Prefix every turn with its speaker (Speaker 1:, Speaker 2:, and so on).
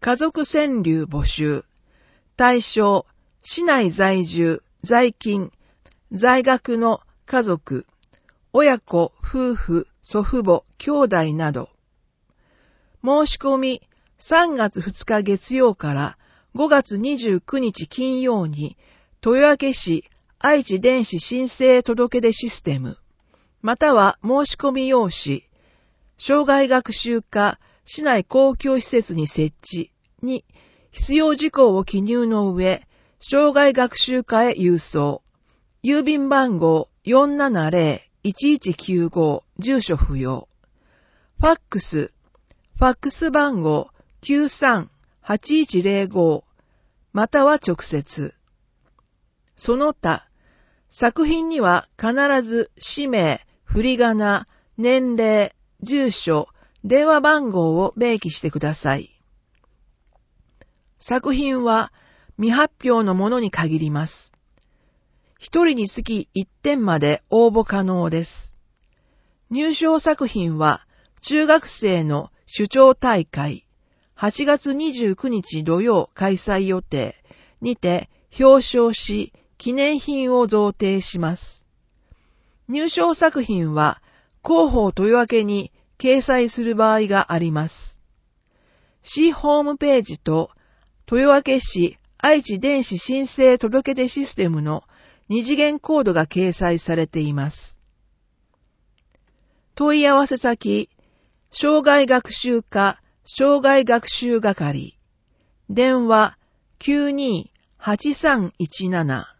Speaker 1: 家族川柳募集。対象、市内在住、在勤、在学の家族、親子、夫婦、祖父母、兄弟など。申し込み、3月2日月曜から5月29日金曜に、豊明市愛知電子申請届出システム、または申し込み用紙、障害学習課市内公共施設に設置に必要事項を記入の上、障害学習課へ郵送。郵便番号 470-1195 住所不要。ファックス番号 93-8105 または直接。その他、作品には必ず氏名、振り仮名、年齢、住所、電話番号を明記してください。作品は未発表のものに限ります。一人につき1点まで応募可能です。入賞作品は中学生の首長大会8月29日土曜開催予定にて表彰し記念品を贈呈します。入賞作品は広報豊明に掲載する場合があります。市ホームページと豊明市愛知電子申請届出システムの二次元コードが掲載されています。問い合わせ先、障害学習課障害学習係、電話 92-8317